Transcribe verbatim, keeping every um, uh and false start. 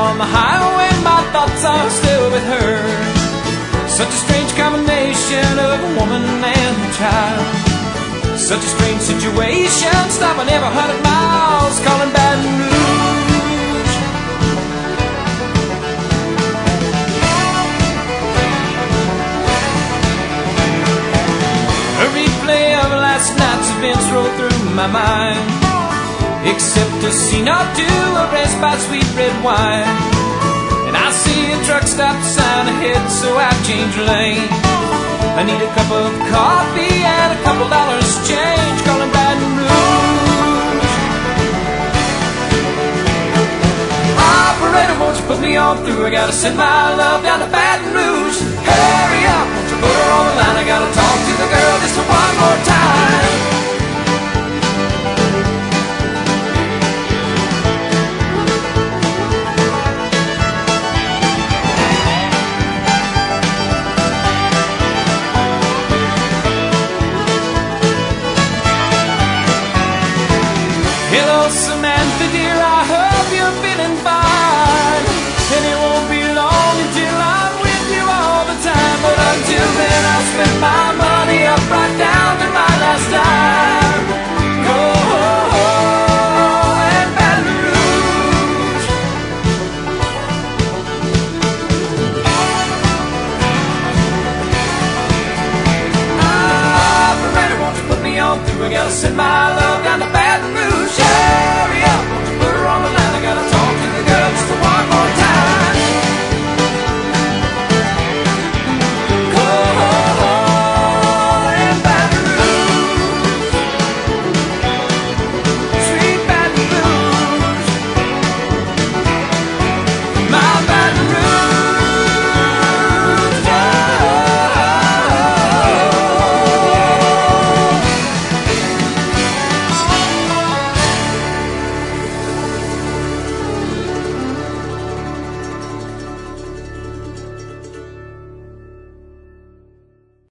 on the highway, my thoughts are still with her. Such a strange combination of a woman and a child. Such a strange situation, stopping every hundred miles, calling Baton Rouge. A replay of last night's events roll through my mind, except a scene or two of rest by sweet red wine. And I see a truck stop sign ahead, so I change lane. I need a cup of coffee and a couple dollars change, calling Baton Rouge. Operator, won't you put me on through? I gotta send my love down to Baton Rouge. Hurry up, won't you put her on the line? I gotta talk to the girl just one more time. Hello, Samantha dear, I hope you're feeling fine. And it won't be long until I'm with you all the time. But until then, I'll spend my money up right down to my last dime. Go and Baton Rouge. Operator, won't you put me on through? I gotta send my love